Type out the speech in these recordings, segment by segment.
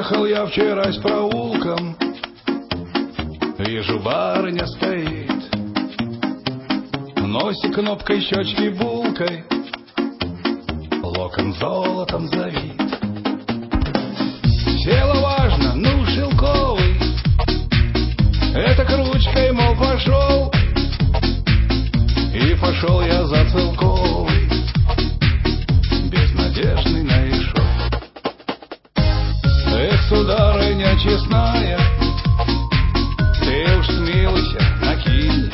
Ехал я вчера с проулком, вижу, барыня стоит, носик кнопкой, щечки булкой, локон золотом завит. Села важно, ну шелковый, это к ручкой, мол, пошел. И пошел я за целковый, безнадежный наишел. Эх, сударыня честная, ты уж смилуйся, накинь.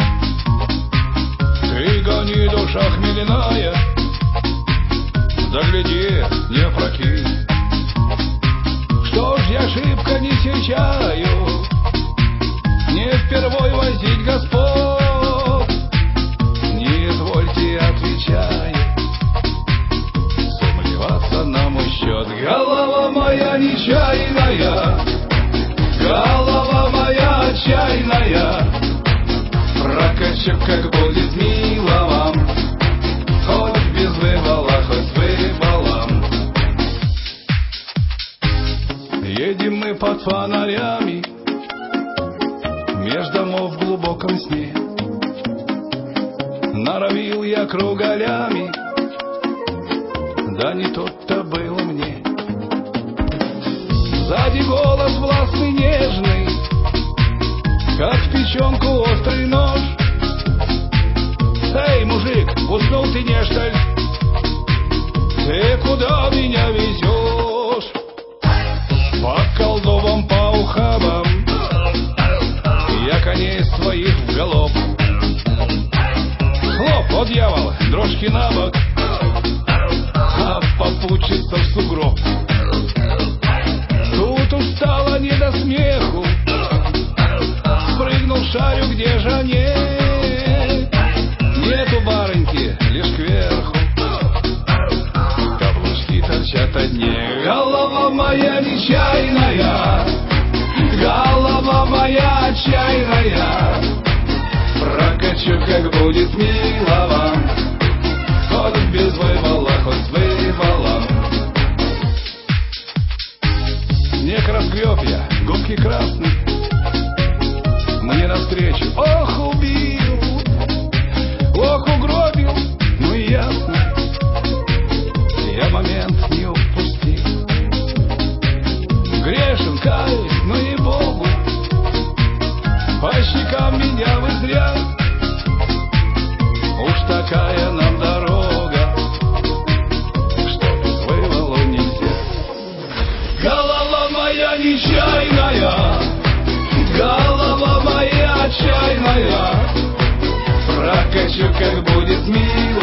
Ты гони, душа хмельная, да гляди, не прокинь. Что ж я шибко не сечаю, не впервой возить господ. Не извольте, отвечаю, сомневаться на мой счет. Голова моя нечаянная, голова моя отчаянная, прокачу, как будет мило вам, хоть без вывала, хоть с вывалом. Едем мы под фонарями меж домов в глубоком сне. Норовил я кругалями, да не тут-то было мне. Сзади голос властный, нежный, как в печенку острый нож. Эй, мужик, уснул ты не, что ли? Ты куда меня везешь? По колдовам, по ухабам я коней своих в галоп. Хлоп, о дьявол, дрожки на бок, а попутчица в сугроб. Тут уж стало не до смеху, спрыгнул шарю, где же они? Нету барыньки, лишь кверху каблучки торчат одни. Голова моя нечаянная, голова моя отчаянная, прокачу, как будет мило вам, хоть без вывала, хоть с вывалом. Снег разгреб я, губки красные, мне навстречу, ох, убил, ох, угробил, ну и ясно, я момент не упустил. Грешен, каюсь, ну и Богу, по щекам меня вы зря. Уж такая нам дорога, что без вывалу нельзя. Голова моя нечаянная, голова моя отчаянная, прокачу, как будет мир.